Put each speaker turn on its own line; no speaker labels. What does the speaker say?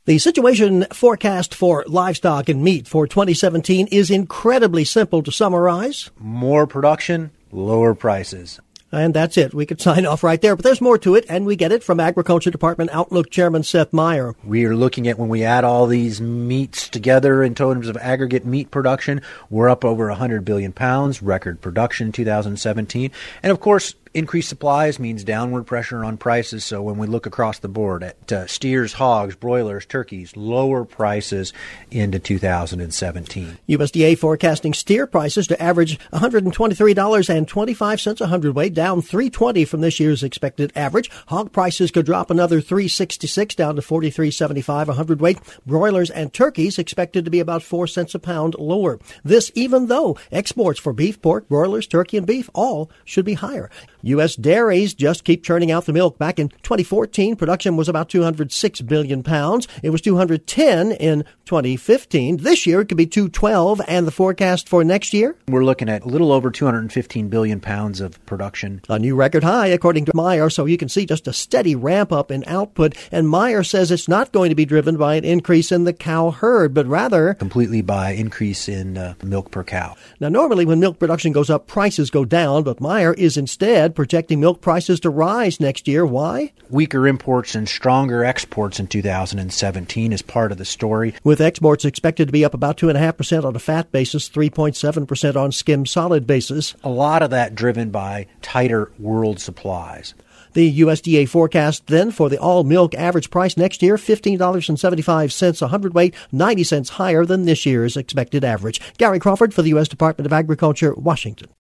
The situation forecast for livestock and meat for 2017 is incredibly simple to summarize.
More production, lower prices.
And that's it. We could sign off right there, but there's more to it, and we get it from Agriculture Department Outlook Chairman Seth Meyer.
We are looking at when we add all these meats together in terms of aggregate meat production, we're up over 100 billion pounds, record production in 2017. And of course, increased supplies means downward pressure on prices. So when we look across the board at steers, hogs, broilers, turkeys, lower prices into 2017.
USDA forecasting steer prices to average $123.25 a hundredweight, down $3.20 from this year's expected average. Hog prices could drop another $3.66 down to $43.75 a hundredweight. Broilers and turkeys expected to be about 4 cents a pound lower. This even though exports for beef, pork, broilers, turkey, and beef all should be higher. U.S. dairies just keep churning out the milk. Back in 2014, production was about 206 billion pounds. It was 210 in 2015. This year, it could be 212. And the forecast for next year?
We're looking at a little over 215 billion pounds of production.
A new record high, according to Meyer. So you can see just a steady ramp up in output. And Meyer says it's not going to be driven by an increase in the cow herd, but rather
completely by increase in milk per cow.
Now, normally when milk production goes up, prices go down, but Meyer is instead projecting milk prices to rise next year. Why?
Weaker imports and stronger exports in 2017 is part of the story.
With exports expected to be up about 2.5% on a fat basis, 3.7% on skim solid basis.
A lot of that driven by tighter world supplies.
The USDA forecast then for the all-milk average price next year, $15.75 a hundredweight, 90 cents higher than this year's expected average. Gary Crawford for the U.S. Department of Agriculture, Washington.